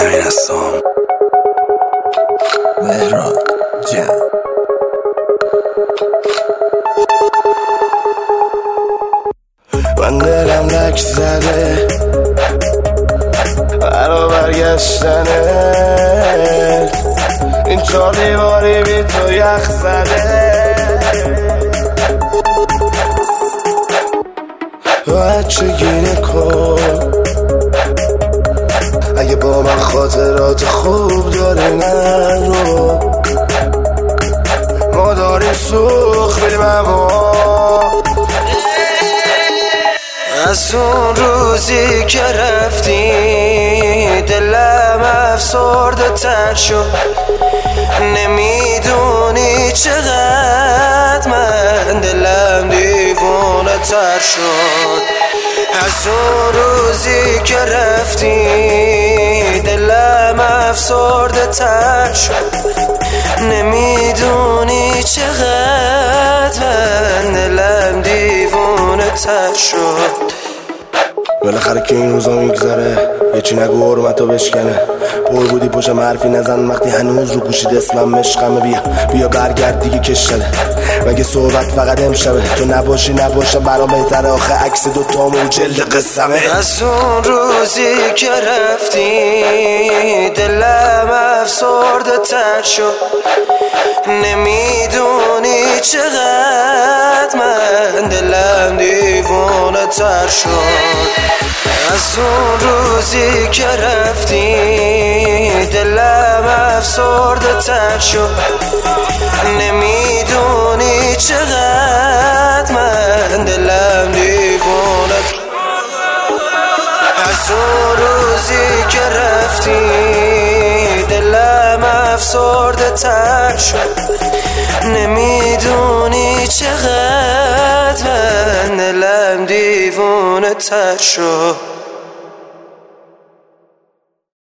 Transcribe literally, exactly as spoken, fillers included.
امیر حسام مهران جان من دلم لک زده برا برگشتنه این چار دیواری بی تو یخ زده بچگی نکن اگه با من خاطرات خوب داره نرو ما داریم سوخ بریم اما از اون روزی که رفتی دلم افسرده تر شد نمیدونی چقدر من دلم دیوونه تر شد از اون روزی که رفتی دلم افسرده تر شد نمیدونی چقدر من دلم دیوونه تر شد بالاخره که این روزا میگذره یه چی نگو حرمتو بشکنه پر بودی پشم حرفی نزن وقتی هنوز رو گوشید اسمم مشقمه بیا بیا برگرد دیگه کشتنه مگه صحبت فقط امشبه تو نباشی نباشم برام بهتره آخه عکس دوتامون جلد قصمه از اون روزی که رفتی دلم افسرده تر شد نمیدونی چقدر من دلم دیوونه تر شد از اون روزی که رفتی دلم افسرده تر شد نمیدونی چقدر من دلم دیوونه از اون روزی که رفتی دلم افسرده تر شد نمیدونی چقدر من دلم دیوونه تر شد